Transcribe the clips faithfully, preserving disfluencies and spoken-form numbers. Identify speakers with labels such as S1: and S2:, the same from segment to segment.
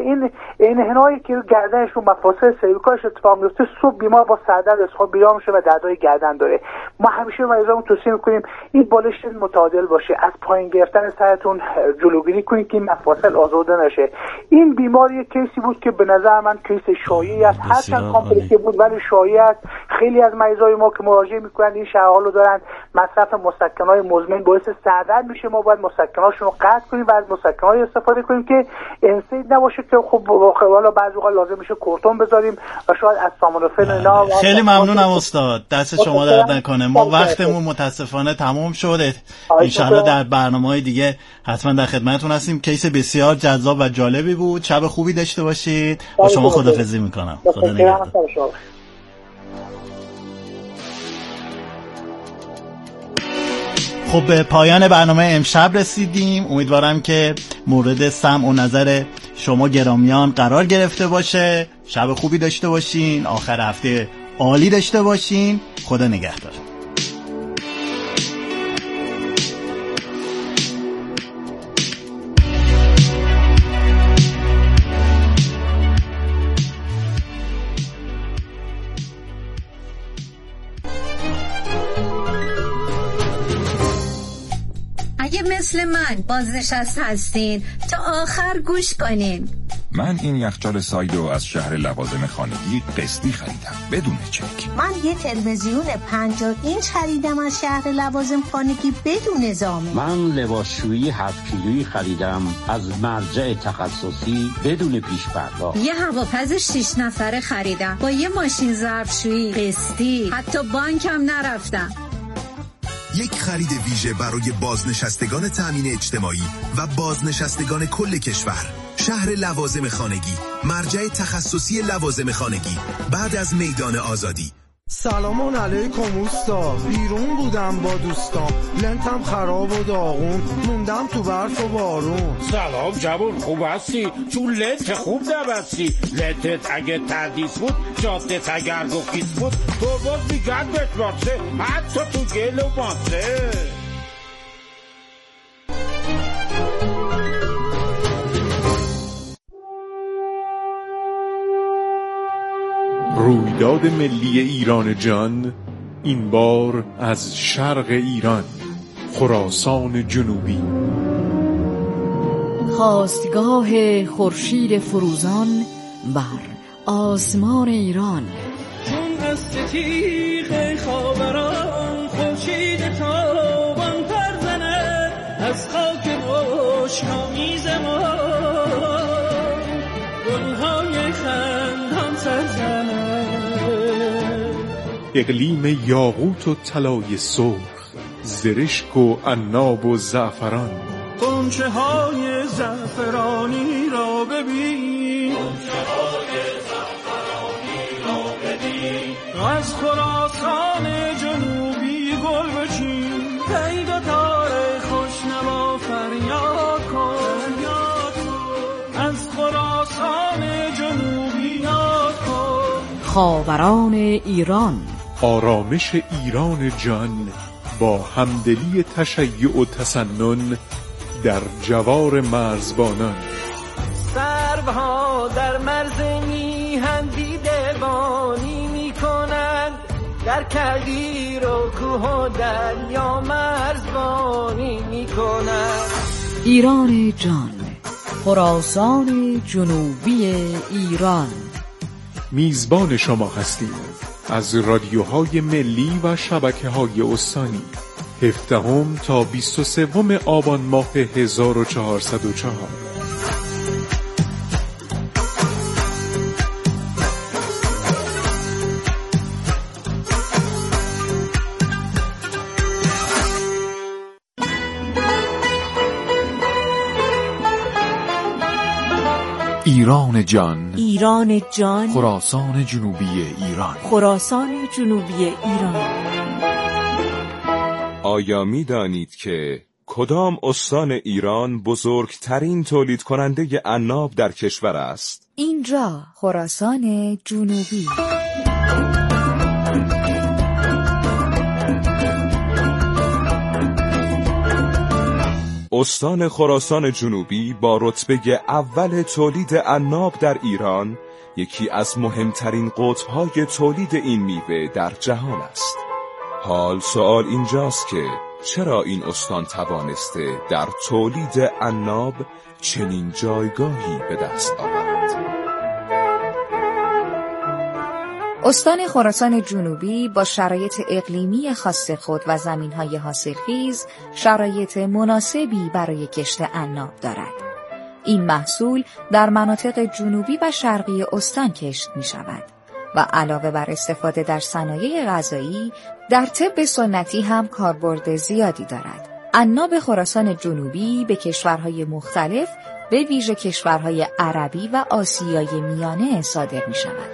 S1: این انحنایی که گردنش رو مفاصل سرویکالش اتفاق میفته، صبح بیمار با سردرد از خواب بیدار میشه و دردهای گردن داره. ما همیشه مریضامون توصیه میکنیم این بالشت متعادل باشه، از پایین گرفتن سرتون جلوگیری کنید که این مفاصل آزرده نشه. این بیماری کیسی بود که به نظر من کیس شایعی است، هرچند کامپلکس بود ولی شایعی است. خیلی از مریضای ما که مراجعه میکنن این شرح حالو دارن، مصرف مسکن‌های مزمن باعث سردرد میشه، ما باید مسکن‌هاشون رو قطع کنیم و از مسکن‌های استفاده کنیم که انسید نباشه که خب حالا بعضی وقتا لازم میشه کورتون بذاریم و شاید استامینوفن اینا.
S2: خیلی ممنونم استاد، دست شما درد نکنه. ما وقتمون متاسفانه تمام شده، ان شاءالله در برنامه‌های دیگه حتما در خدمتتون هستیم. کیس بسیار جذاب و جالبی بود. شب خوبی داشته باشید. با شما خداحافظی میکنم. خدا نگهدار. خب به پایان برنامه امشب رسیدیم. امیدوارم که مورد سمع و نظر شما گرامیان قرار گرفته باشه. شب خوبی داشته باشین، آخر هفته عالی داشته باشین. خدا نگهدار.
S3: مثل من بازنشسته هستین تا آخر گوش کنین.
S4: من این یخچال سایدو از شهر لوازم خانگی قسطی خریدم بدون چک.
S5: من یه تلویزیون پنجاه اینچ خریدم از شهر لوازم خانگی بدون ضامن.
S6: من لباسشویی هفت کیلویی خریدم از مرجع تخصصی بدون پیش پرداخت.
S3: یه هواپز شش نفره خریدم با یه ماشین ظرفشویی قسطی، حتی بانکم نرفتم.
S7: یک خرید ویژه برای بازنشستگان تامین اجتماعی و بازنشستگان کل کشور. شهر لوازم خانگی، مرجع تخصصی لوازم خانگی، بعد از میدان آزادی.
S8: سلام علیکم اوستا، بیرون بودم با دوستام، لنتم خراب و داغون، موندم تو برف و بارون.
S9: سلام جوون، خوب هستی؟ چون لنت خوب نبستی. لنتت اگه تردیس بود، جادت اگر گفیس بود، تو باز میگن بتماسه، حتی تو گل و ماسه.
S10: رویداد ملی ایران جان، این بار از شرق ایران، خراسان جنوبی.
S11: خاستگاه خورشید فروزان بر آسمان ایران.
S12: چون از ستیغ خاوران خورشید تابان پر زند، از خاک مشک‌آمیز ما گل‌های خندان سر زند.
S10: اقلیم یاقوت و طلای سرخ، زرشک و عناب و زعفران.
S12: غنچه های زعفرانی را ببین، غنچه های زعفرانی را ببین، از خراسان جنوبی گل بچین، پیدا تار خوشنوا فریاد کن، از خراسان جنوبی یاد کن.
S11: خاوران ایران،
S10: آرامش ایران جان با همدلی تشیع و تسنن در جوار مرزبانان.
S12: سروها در مرز میهن دیدبانی میکنند، در کویر و کوه و دریا مرزبانی میکنند.
S11: ایران جان، خراسان جنوبی ایران.
S10: میزبان شما هستیم از رادیوهای ملی و شبکه‌های استانی. هفدهم تا بیست و سوم آبان ماه هزار و چهارصد و چهار. ایران جان،
S11: ایران جان،
S10: خراسان جنوبی ایران،
S11: خراسان جنوبی ایران.
S4: آیا می دانید که کدام استان ایران بزرگترین تولید کننده عناب در کشور است؟
S11: اینجا خراسان جنوبی.
S4: استان خراسان جنوبی با رتبه اول تولید عناب در ایران یکی از مهمترین قطب‌های تولید این میوه در جهان است. حال سوال اینجاست که چرا این استان توانسته در تولید عناب چنین جایگاهی به دست آورد؟
S11: استان خراسان جنوبی با شرایط اقلیمی خاص خود و زمین‌های حاصلخیز شرایط مناسبی برای کشت عناب دارد. این محصول در مناطق جنوبی و شرقی استان کشت می‌شود و علاوه بر استفاده در صنایع غذایی، در طب سنتی هم کاربرد زیادی دارد. عناب خراسان جنوبی به کشورهای مختلف، به ویژه کشورهای عربی و آسیای میانه صادر می‌شود.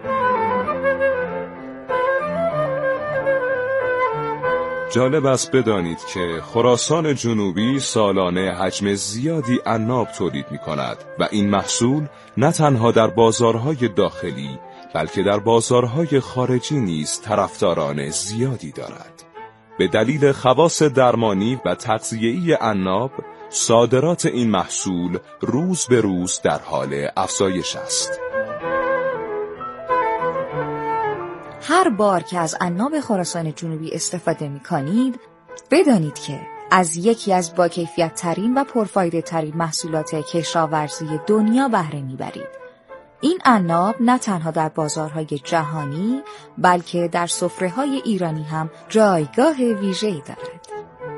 S4: جالب است بدانید که خراسان جنوبی سالانه حجم زیادی عناب تولید می کند و این محصول نه تنها در بازارهای داخلی بلکه در بازارهای خارجی نیز طرفداران زیادی دارد. به دلیل خواص درمانی و تغذیه‌ای عناب، صادرات این محصول روز به روز در حال افزایش است.
S11: هر بار که از عناب خراسان جنوبی استفاده می کنید، بدانید که از یکی از با کیفیت ترین و پرفایده ترین محصولات کشاورزی دنیا بهره می برید. این عناب نه تنها در بازارهای جهانی بلکه در سفره‌های ایرانی هم جایگاه ویژه‌ای دارد.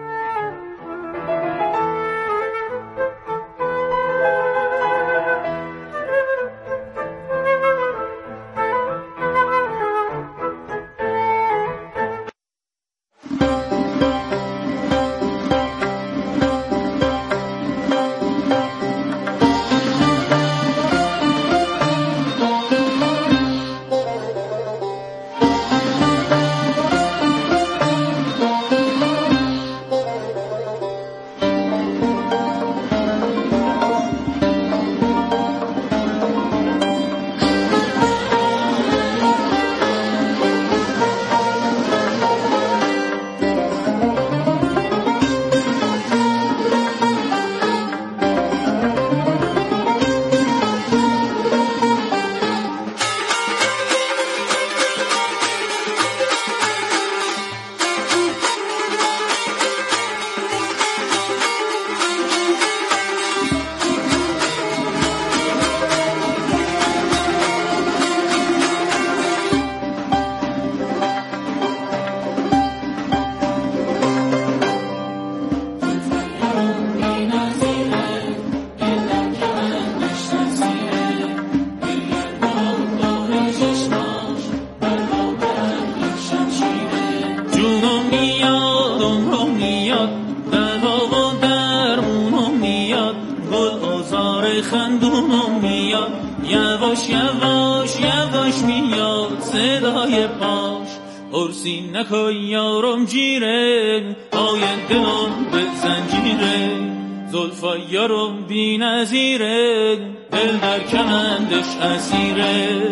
S13: یواش یواش یواش میاد صدای پاش ارسی نکن یارم جیره آینده من به زنجیره زلفای یارم بی نظیره دل در کمندش اسیره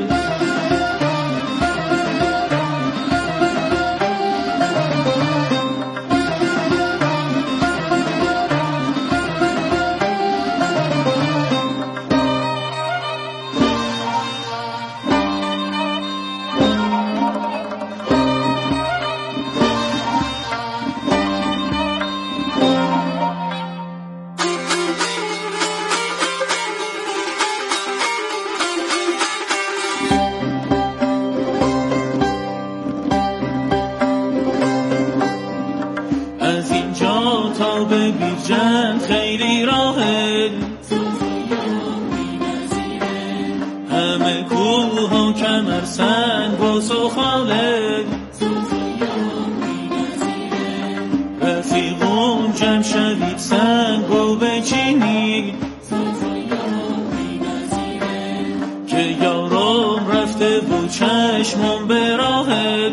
S13: بیجن خیلی راهه همه کوه ها کمر سنگ و سخاله رفیقون جمع شوید سنگ و بچینید که یارم رفته بود چشمم به راهه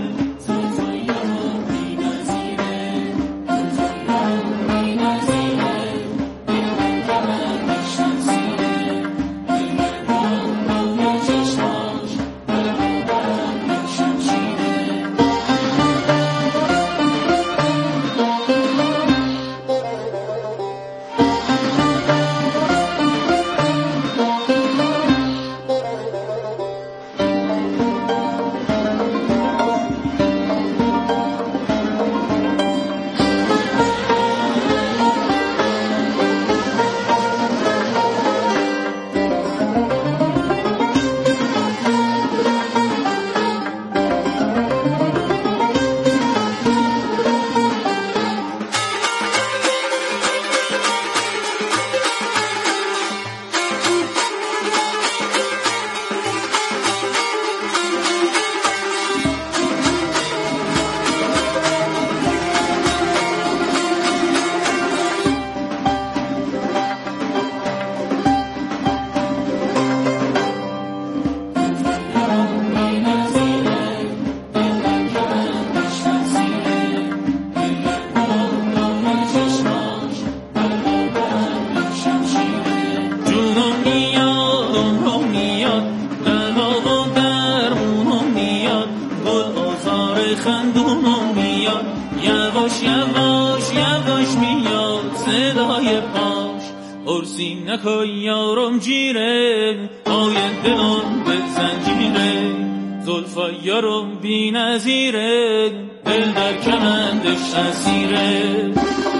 S13: یواش یواش یواش میاد صدای پاش ارسی نکن یارم جیره آین دلم به زنجیره زلفای یارم بی نظیره دل در کمندش اسیره.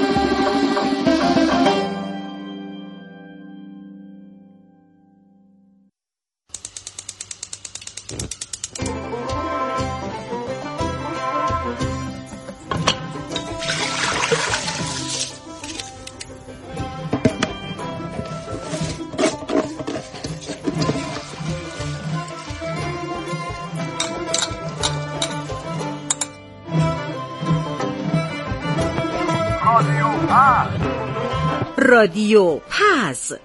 S14: رادیو پز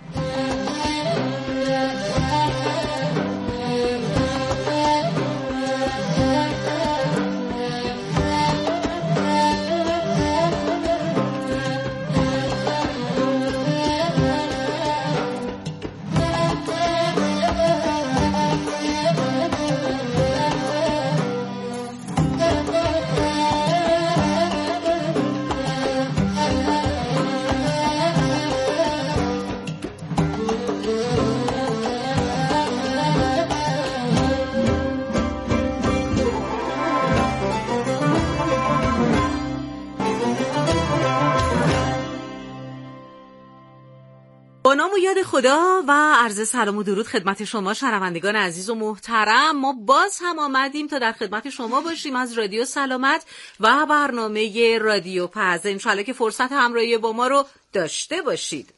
S15: با نام و یاد خدا و عرض سلام و درود خدمت شما شنوندگان عزیز و محترم. ما باز هم آمدیم تا در خدمت شما باشیم از رادیو سلامت و برنامه رادیو پز. انشالله که فرصت همراهی با ما رو داشته باشید.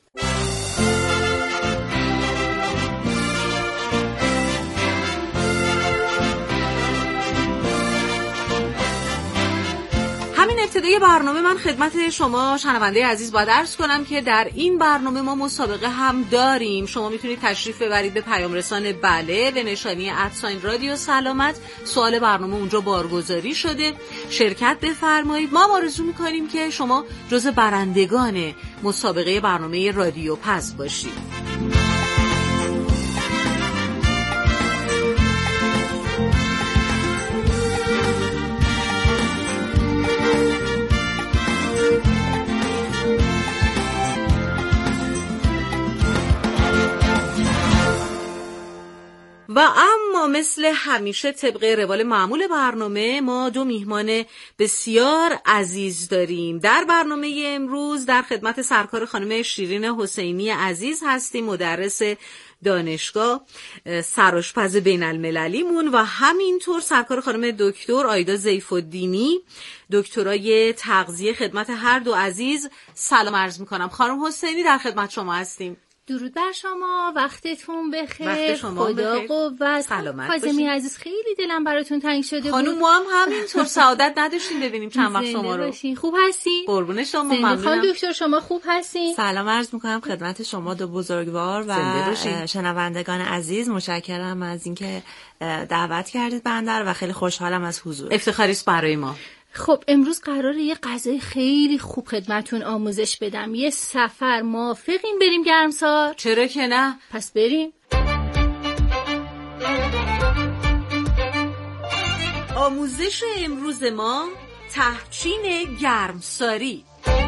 S15: ابتدای برنامه من خدمت شما شنونده عزیز باید عرض کنم که در این برنامه ما مسابقه هم داریم. شما میتونید تشریف ببرید به پیام رسان بله به نشانی ادساین رادیو سلامت. سوال برنامه اونجا بارگذاری شده، شرکت بفرمایید. ما آرزو میکنیم که شما جزو برندگان مسابقه برنامه رادیو پز باشید. و اما مثل همیشه طبق روال معمول برنامه ما دو میهمان بسیار عزیز داریم. در برنامه امروز در خدمت سرکار خانم شیرین حسینی عزیز هستیم، مدرس دانشگاه سرآشپز بین المللیمون، و همینطور سرکار خانم دکتر آیدا ضیف الدینی دکترای تغذیه. خدمت هر دو عزیز سلام عرض میکنم. خانم حسینی در خدمت شما هستیم.
S16: درود بر شما، وقتتون بخیر.
S15: وقت شما
S16: خدا
S15: بخیر.
S16: قوت.
S15: سلامت
S16: کاظمی عزیز خیلی دلم براتون تنگ شده بود.
S15: خانم ما هم همینطور سعادت نداشتیم ببینیم چند وقت شما رو.
S16: باشین. خوب هستین؟
S15: قربون شما.
S16: ممنونم. خانم دکتر شما خوب هستین؟
S17: سلام عرض میکنم خدمت شما دو بزرگوار و شنوندگان عزیز. متشکرم از اینکه دعوت کردید بنده رو و خیلی خوشحالم از حضور.
S15: افتخاری است برای ما.
S16: خب امروز قراره یه غذای خیلی خوب خدمتون آموزش بدم. یه سفر، موافقین بریم گرمسار؟
S15: چرا که نه؟
S16: پس بریم.
S15: آموزش امروز ما تحچین گرمساری.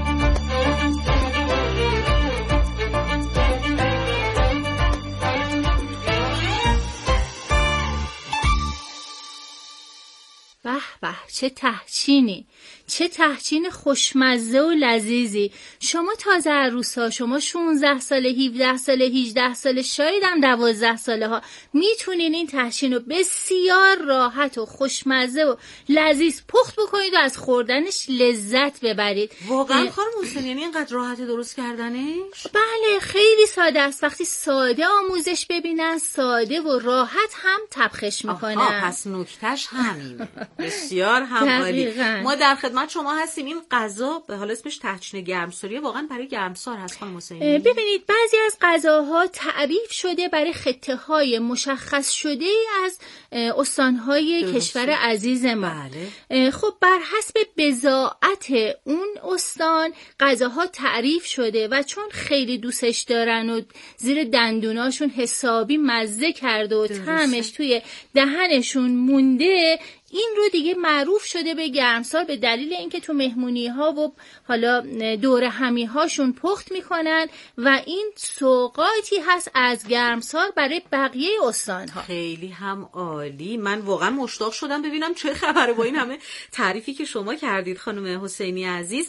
S16: به به چه تحچینی، چه تحچین خوشمزه و لذیذی. شما تازه عروسا، شما شانزده ساله، هفده ساله، هجده ساله، شاید هم دوازده ساله ها میتونین این تحچین رو بسیار راحت و خوشمزه و لذیذ پخت بکنید و از خوردنش لذت ببرید.
S15: واقعا خانم حسینی یعنی اینقدر راحت درست کردنش؟
S16: بله خیلی ساده است. وقتی ساده آموزش ببینن ساده و راحت هم طبخش میکنن.
S15: آها پس نکتهش همینه. بسیار هم عالی. ما در خدمت شما هستیم. این غذا به حال اسمش تحچین گرمساری واقعا برای گرمسار هست خانم حسینی؟
S16: ببینید بعضی از غذاها تعریف شده برای خطه‌های مشخص شده از استان‌های کشور عزیز ما.
S15: بله.
S16: خب بر حسب بضاعت اون استان غذاها تعریف شده و چون خیلی دوستش دارن و زیر دندوناشون حسابی مزه کرده و طعمش توی دهنشون مونده، این رو دیگه معروف شده به گرمسار به دلیل اینکه تو مهمونی ها و حالا دور همی هاشون پخت میکنن و این سوغاتی هست از گرمسار برای بقیه استان ها.
S15: خیلی هم عالی. من واقعا مشتاق شدم ببینم چه خبره با این همه تعریفی که شما کردید خانم حسینی عزیز.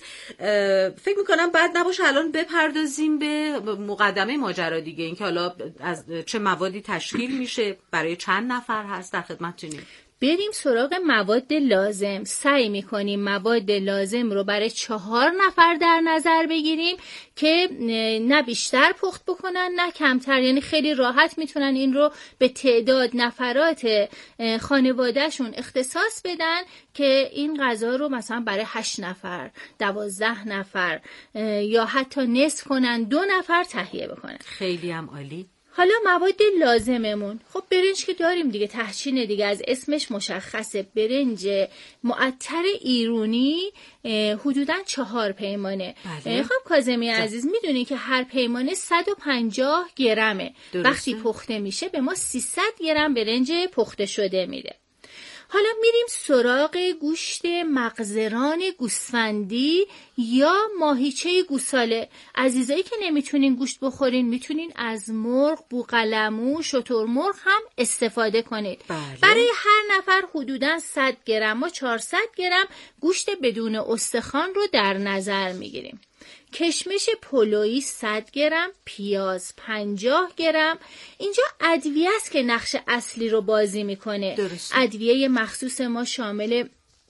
S15: فکر میکنم بعد نباشه الان بپردازیم به مقدمه ماجرا دیگه، اینکه حالا از چه موادی تشکیل میشه، برای چند نفر هست، در خدمتتونیم.
S16: بریم سراغ مواد لازم. سعی میکنیم مواد لازم رو برای چهار نفر در نظر بگیریم که نه بیشتر پخت بکنن نه کمتر، یعنی خیلی راحت میتونن این رو به تعداد نفرات خانوادهشون اختصاص بدن که این غذا رو مثلا برای هشت نفر، دوازده نفر یا حتی نصف کنن، دو نفر تهیه بکنن.
S15: خیلی هم عالی.
S16: حالا مواد لازممون، خب برنج که داریم دیگه، تحچین دیگه از اسمش مشخصه. برنج معطر ایرانی حدوداً چهار پیمانه.
S15: بله.
S16: خب کاظمی عزیز میدونی که هر پیمانه صد و پنجاه گرمه.
S15: درسته.
S16: وقتی پخته میشه به ما سیصد گرم برنج پخته شده میده. حالا میریم سراغ گوشت مغزران گوسفندی یا ماهیچه گوساله. عزیزایی که نمیتونین گوشت بخورین میتونین از مرغ، بوقلمو، شترمرغ هم استفاده کنید.
S15: بله.
S16: برای هر نفر حدوداً صد گرم و چهارصد گرم گوشت بدون استخوان رو در نظر میگیریم. کشمش پلویی صد گرم، پیاز پنجاه گرم. اینجا ادویه است که نقش اصلی رو بازی میکنه.
S15: درست.
S16: ادویه مخصوص ما شامل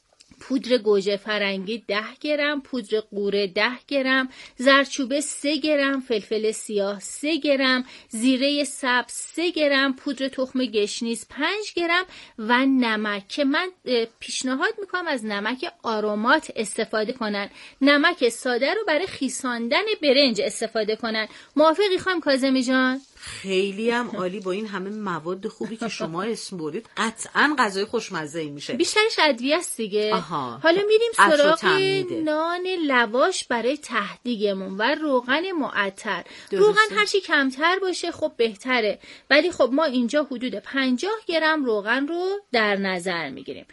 S16: پودر گوجه فرنگی ده گرم، پودر قوره ده گرم، زردچوبه سه گرم، فلفل سیاه سه گرم، زیره سبز سه گرم، پودر تخم گشنیز پنج گرم و نمک که من پیشنهاد میکنم از نمک آرومات استفاده کنن. نمک ساده رو برای خیساندن برنج استفاده کنن. موافقی خانم کاظمی جان؟
S15: خیلی هم عالی. با این همه مواد خوبی که شما اسم برید قطعاً غذای خوشمزه‌ای میشه.
S16: بیشترش ادویه است دیگه.
S15: آها.
S16: حالا میریم سراغ نان لواش برای تهدیگمون و روغن معطر. روغن هرچی کمتر باشه خب بهتره، ولی خب ما اینجا حدود پنجاه گرم روغن رو در نظر میگیریم.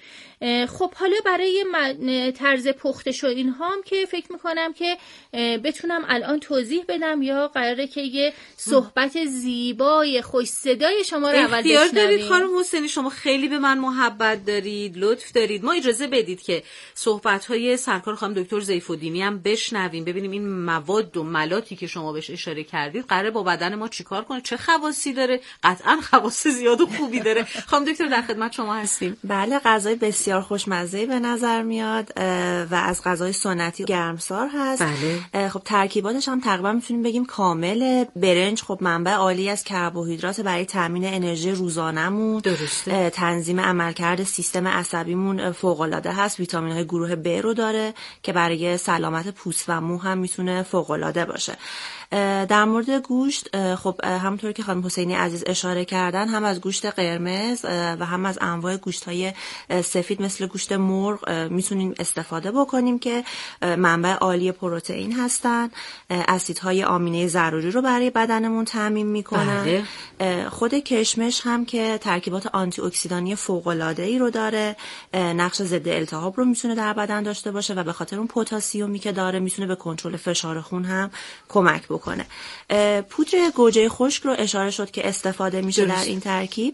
S16: خب حالا برای طرز پخته شو اینها هم که فکر میکنم که بتونم الان توضیح بدم یا قراره که یه صحبت زیبای خوش صدای شما رو اول بشنویم؟
S15: اختیار دارید خانم حسینی، شما خیلی به من محبت دارید، لطف دارید. ما اجازه بدید که صحبت‌های سرکار خانم دکتر ضیف‌الدینی هم بشنویم، ببینیم این مواد و ملاتی که شما بهش اشاره کردید قراره با بدن ما چیکار کنه، چه خواصی داره. قطعاً خواص زیاد و خوبی داره. خانم دکتر در خدمت شما هستیم.
S17: بله، غذای بسیار خوشمزه‌ای به نظر میاد و از غذای سنتی گرمسار هست.
S15: بله.
S17: خب ترکیباتش هم تقریبا میتونیم بگیم کامله. برنج خب منبع عالی از کربوهیدرات برای تامین انرژی روزانمون.
S15: درسته.
S17: تنظیم عملکرد سیستم عصبیمون فوق‌العاده هست. ویتامین‌های گروه ب رو داره که برای سلامت پوست و مو هم میتونه فوق‌العاده باشه. در مورد گوشت خب همونطور که خانم حسینی عزیز اشاره کردن، هم از گوشت قرمز و هم از انواع گوشت‌های سفید مثل گوشت مرغ میتونیم استفاده بکنیم که منبع عالی پروتئین هستن. اسیدهای آمینه ضروری رو برای بدنمون تامین میکنن.
S15: بله.
S17: خود کشمش هم که ترکیبات آنتی اکسیدانی فوق‌العاده‌ای رو داره، نقش ضد التهاب رو میتونه در بدن داشته باشه و به خاطر اون پتاسیمی که داره میتونه به کنترل فشار خون هم کمک بکنه. کنه. پودر گوجه خشک رو اشاره شد که استفاده میشه در این ترکیب.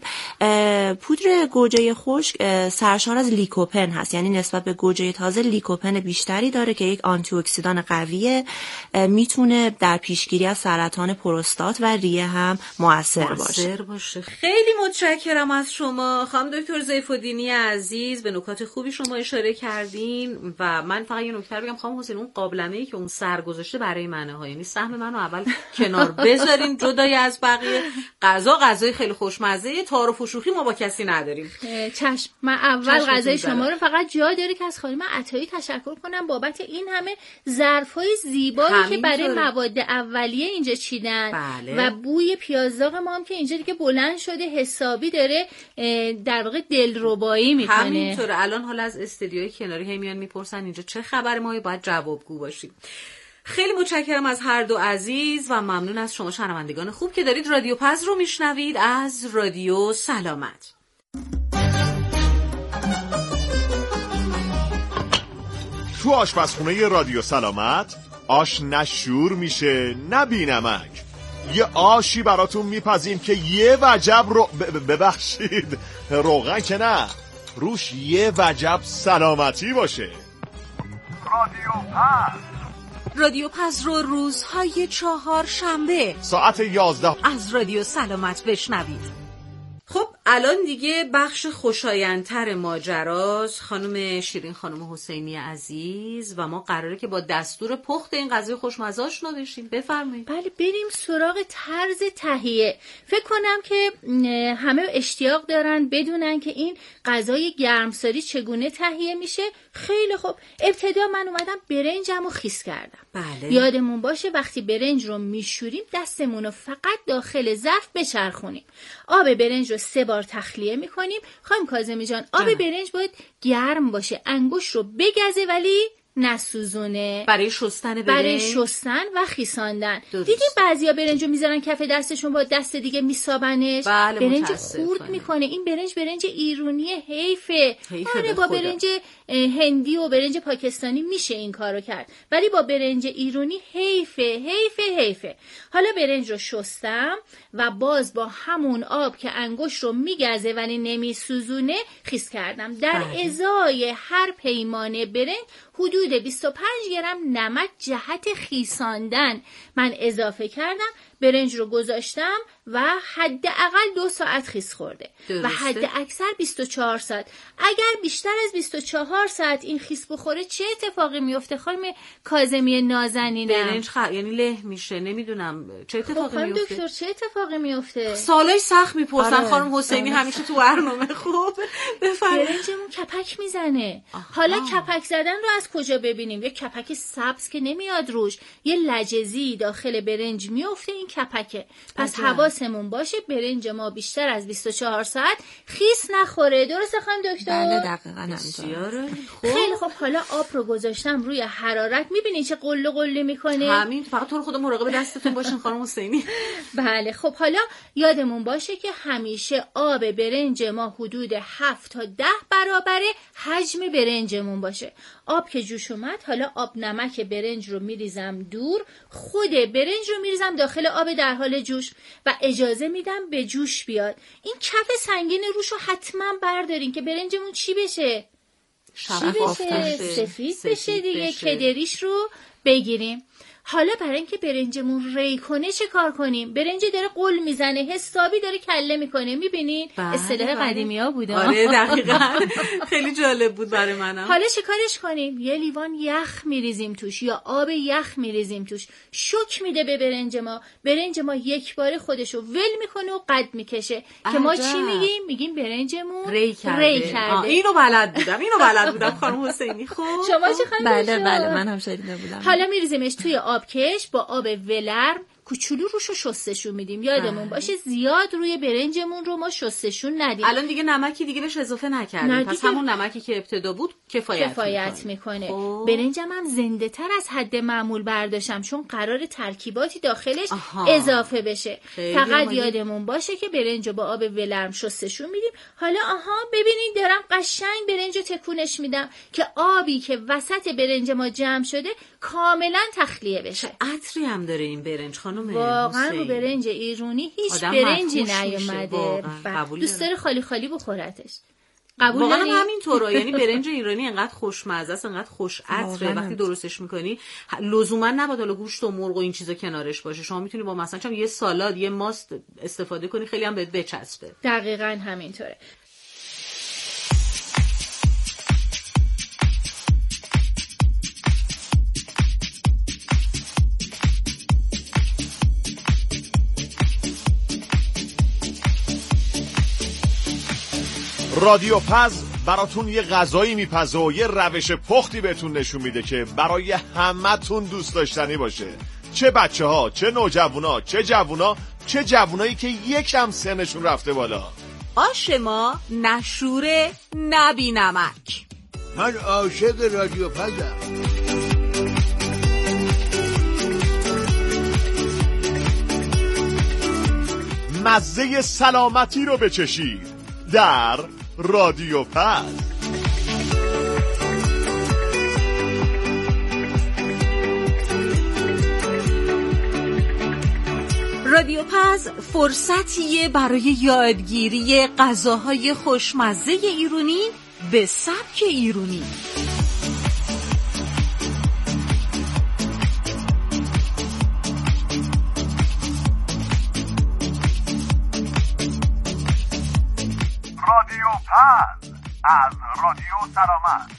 S17: پودر گوجه خشک سرشار از لیکوپن هست، یعنی نسبت به گوجه تازه لیکوپن بیشتری داره که یک آنتی اکسیدان قویه، میتونه در پیشگیری از سرطان پروستات و ریه هم موثر باشه.
S15: باشه. خیلی متشکرم از شما خانم دکتر ضیف‌الدینی عزیز، به نکات خوبی شما اشاره کردین و من فقط یه نکته بگم خانم حسین، اون قابلمه‌ای که اون سر گذاشته برای منه ها، یعنی سهم منو اول کنار بذارین جدای از بقیه. غذا غذای خیلی خوشمزه، تعارف و شوخی ما با کسی نداریم.
S16: چشم. من اول غذای شما رو فقط جا داره که از خانم عطایی تشکر کنم بابت این همه ظرفای زیبایی که برای مواد اولیه اینجا چیدن.
S15: بله.
S16: و بوی پیازداغ ما هم که اینجا دیگه بلند شده حسابی داره در واقع دلربایی میکنه.
S15: همینطوره. الان حالا از استدیوی کناری هی میان میپرسن اینجا چه خبره، ما باید جوابگو باشیم. خیلی متشکرم از هر دو عزیز و ممنون از شما شنوندگان خوب که دارید رادیو پز رو میشنوید از رادیو سلامت.
S18: تو آشپزخونه رادیو سلامت آش نه شور میشه نه بی‌نمک. یه آشی براتون میپزیم که یه وجب رو ببخشید روغن که نه، روش یه وجب سلامتی باشه.
S19: رادیو پس
S15: رادیو پس رو روزهای چهار شنبه
S18: ساعت یازده
S15: از رادیو سلامت بشنوید. خب الان دیگه بخش خوشایندتر ماجراست. خانم شیرین خانم حسینی عزیز و ما قراره که با دستور پخت این غذای خوشمزه آشنا بشیم. بفرمایید.
S16: بله بریم سراغ طرز تهیه. فکر کنم که همه اشتیاق دارن بدونن که این غذای گرمساری چگونه تهیه میشه. خیلی خوب، ابتدا من اومدم برنجم رو خیس کردم.
S15: بله.
S16: یادمون باشه وقتی برنج رو میشوریم دستمون رو فقط داخل ظرف بچرخونیم. آب برنج رو سه بار تخلیه میکنیم. خانم کاظمی جان، آب برنج باید گرم باشه، انگوش رو بگزه ولی نسوزونه،
S15: برای شستن برنج،
S16: برای شستن و خیساندن.
S15: درست.
S16: دیدی بعضیا برنجو میذارن کف دستشون با دست دیگه میسابنش.
S15: بله،
S16: برنج
S15: متاسفانه.
S16: خورد میکنه. این برنج برنج ایرانی حیفه.
S15: حیفه
S16: آره
S15: به
S16: با
S15: خدا.
S16: برنج هندی و برنج پاکستانی میشه این کارو کرد، ولی با برنج ایرانی حیفه حیفه حیفه. حالا برنج رو شستم و باز با همون آب که انگوش رو میگزه ولی نمیسوزونه خیس کردم. در
S15: بله.
S16: ازای هر پیمانه برنج حدود بیست و پنج گرم نمک جهت خیساندن من اضافه کردم. برنج رو گذاشتم و حداقل دو ساعت خیس خورده.
S15: درسته.
S16: و حد اکثر بیست و چهار ساعت. اگر بیشتر از بیست و چهار ساعت این خیس بخوره چه اتفاقی میفته خانم کاظمی نازنینم؟
S15: برنج خ... یعنی له میشه. نمیدونم چه اتفاقی
S16: خب
S15: میفته.
S16: دکتر چه اتفاقی میفته؟
S15: سوالای سخت میپرسن.
S16: آره.
S15: خانم حسینی
S16: آره.
S15: همیشه تو برنامه خوب. بفرمایید.
S16: برنجمون کپک میزنه. حالا کپک زدن رو از کجا ببینیم؟ یه کپک سبز که نمیاد روش، یه لجزی داخل برنج میفته، این کپکه. پس
S15: عجب.
S16: حواسمون باشه برنج ما بیشتر از بیست و چهار ساعت خیس نخوره. درسته خانم دکتر؟
S17: بله دقیقاً همینطوره.
S16: خیلی خب حالا آب رو گذاشتم روی حرارت. میبینی چه قل قلی میکنه؟
S15: همین. فقط تو رو خدا مراقب دستتون باشین خانم حسینی.
S16: بله خب حالا یادمون باشه که همیشه آب برنج ما حدود هفت تا ده برابر حجم برنجمون باشه. آب که جوش اومد، حالا آب نمک برنج رو میریزم دور، خود برنج رو میریزم داخل آب در حال جوش و اجازه میدم به جوش بیاد. این کف سنگین روش رو حتما بردارین که برنجمون چی بشه؟ چی بشه؟ سفید بشه دیگه. کدریش رو بگیریم. حالا برای اینکه برنجمون ری کنه چه کار کنیم؟ برنج داره قل میزنه، حسابی داره کله میکنه. میبینین؟ اصطلاح قدیمی ها بوده.
S15: آره دقیقاً. خیلی جالب بود برای منم.
S16: حالا چه کارش کنیم؟ یه لیوان یخ میریزیم توش یا آب یخ میریزیم توش. شوک میده به برنج ما. برنج ما یک باره خودشو ول میکنه و قد میکشه. که ما چی میگیم؟ میگیم برنجمون
S15: ری کرده.
S16: ری کرده.
S15: اینو بلد بودم. اینو بلد بودم خانم حسینی. خب
S16: شما چه خانم؟
S17: بله بله من هم شنیده بودم.
S16: حالا میریزیمش توی آبکش با آب ولرم کوچولو روشو شستشون میدیم. یادمون باشه زیاد روی برنجمون رو ما شستشون ندیم.
S15: الان دیگه نمکی دیگه بهش اضافه نکردیم، پس همون نمکی که ابتدا بود کفایت,
S16: کفایت میکنه, میکنه. برنجم هم زنده تر از حد معمول برداشتم چون قرار ترکیباتی داخلش آها. اضافه بشه. فقط مالی. یادمون باشه که برنجو با آب ولرم شستشون میدیم. حالا آها ببینید دارم قشنگ برنجو تکونش میدم که آبی که وسط برنج ما جمع شده کاملا تخلیه بشه.
S15: عطری هم داره این برنج خانم.
S16: واقعا رو برنج ایرانی هیچ برنجی نیومده. دوست داره خالی خالی بخورتش.
S15: قبول واقعا هم همینطوره. یعنی برنج ایرانی انقدر خوشمزه است، انقدر خوش عطره، وقتی درستش میکنی لزوما نباید حالا گوشت و مرغ و این چیزا کنارش باشه. شما میتونی با مثلا چم یه سالاد یه ماست استفاده کنی، خیلی هم بهت بچسبه.
S16: دقیقاً همینطوره.
S18: رادیو پز براتون یه غذایی میپزه و یه روش پختی بهتون نشون میده که برای همتون دوست داشتنی باشه. چه بچه ها، چه نوجوانا، چه جوونا، چه جوونایی که یکم سنشون رفته بالا.
S15: آش ما نشوره نبی نمک.
S20: من عاشق رادیو پزم.
S18: مزه سلامتی رو بچشید در رادیو پز.
S15: رادیو پز فرصتیه برای یادگیری غذاهای خوشمزه ایرانی به سبک ایرانی.
S19: رادیو پز از رادیو سلامت.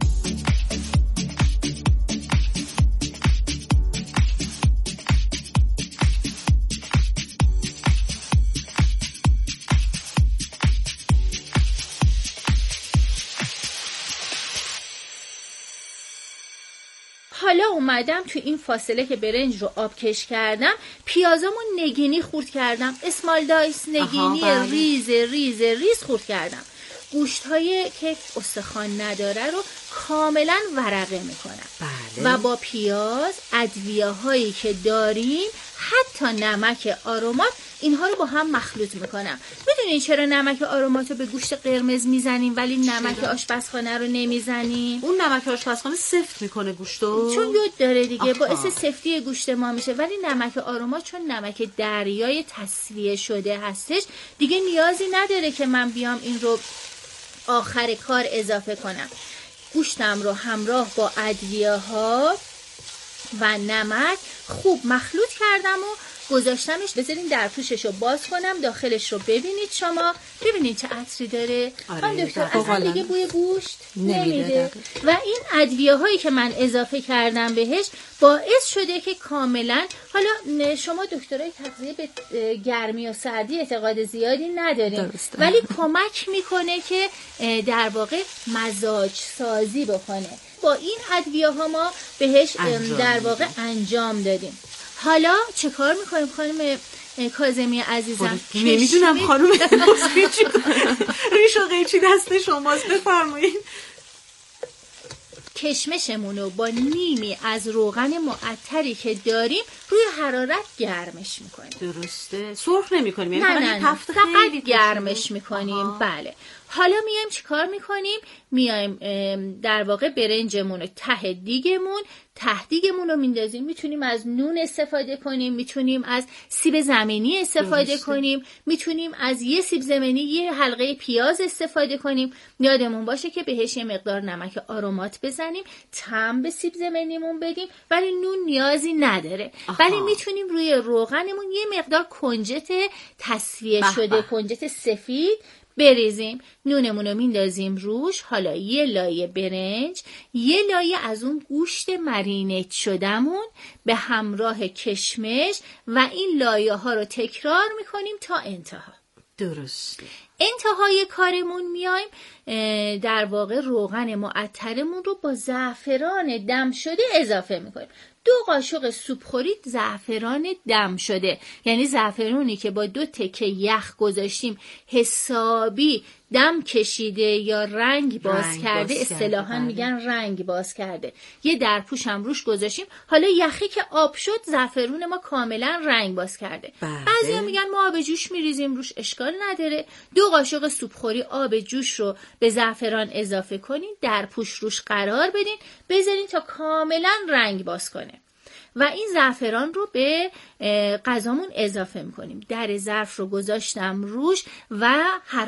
S16: حالا اومدم تو این فاصله که برنج رو آبکش کردم، پیازامو نگینی خورد کردم، اسمال دایس نگینی ریز ریز ریز خورد کردم. گوشت‌هایی که استخوان نداره رو کاملا ورقه میکنم. بله. و با پیاز، ادویه‌هایی که داریم، حتی نمک آرومات، اینها رو با هم مخلوط میکنم. میدونین چرا نمک آرومات رو به گوشت قرمز میزنیم ولی نمک آشپزخانه رو نمیزنیم؟
S15: اون نمک آشپزخانه سفت میکنه گوشتو،
S16: چون یود داره دیگه. آها. باعث سفتی گوشت ما میشه. ولی نمک آرومات چون نمک دریای تصفیه شده هستش، دیگه نیازی نداره که من بیام این رو آخر کار اضافه کنم. گوشتم رو همراه با ادویه ها و نمک خوب مخلوط کردم و گذاشتمش. بذارین در پوشش رو باز کنم، داخلش رو ببینید شما، ببینید چه عطری داره. آره دکتر اصلا دیگه بوی گوشت نمیده. و این ادویه هایی که من اضافه کردم بهش باعث شده که کاملا، حالا شما دکترای تغذیه به گرمی و سردی اعتقاد زیادی ندارین، درسته. ولی کمک میکنه که در واقع مزاج سازی بکنه. با این ادویه ها ما بهش در واقع انجام دادیم. حالا چه کار میکنیم خانم کاظمی عزیزم؟
S15: نمیدونم خانم ریش و قیچی دست شماست، بفرمایید.
S16: کشمشمون رو با نیمی از روغن معطری که داریم روی حرارت گرمش میکنیم.
S15: درسته؟ سرخ نمیکنیم؟
S16: نه نه نه فقط گرمش میکنیم. بله. حالا میایم چیکار میکنیم؟ میایم در واقع برنجمون رو ته دیگمون ته دیگمون رو میندازیم. میتونیم از نون استفاده کنیم، میتونیم از سیب زمینی استفاده درسته. کنیم، میتونیم از یه سیب زمینی یه حلقه پیاز استفاده کنیم. یادمون باشه که بهش یه مقدار نمک آرومات بزنیم، طعم به سیب زمینیمون بدیم، ولی نون نیازی نداره. آها. ولی میتونیم روی روغنمون یه مقدار کنجت تصفیه شده، کنجت سفید بریزیم. نونمون رو میندازیم روش. حالا یه لایه برنج، یه لایه از اون گوشت مرینیت شدمون به همراه کشمش و این لایه ها رو تکرار میکنیم تا انتها.
S15: درسته.
S16: انتهای کارمون میایم در واقع روغن معطرمون رو با زعفران دم شده اضافه میکنیم. دو قاشق سوپ خورید زعفران دم شده، یعنی زعفرونی که با دو تکه یخ گذاشتیم حسابی دم کشیده یا رنگ باز رنگ کرده، اصطلاحاً میگن رنگ باز کرده. یه درپوش هم روش گذاشتیم. حالا یخی که آب شد زعفرون ما کاملا رنگ باز کرده. بعضیا میگن ما آب جوش میریزیم روش، اشکال نداره. دو قاشق سوپ خوری آب جوش رو به زعفران اضافه کنین، درپوش روش قرار بدین، بذارین تا کاملا رنگ باز کنه. و این زعفران رو به غذامون اضافه میکنیم. در ظرف رو گذاشتم روش و هر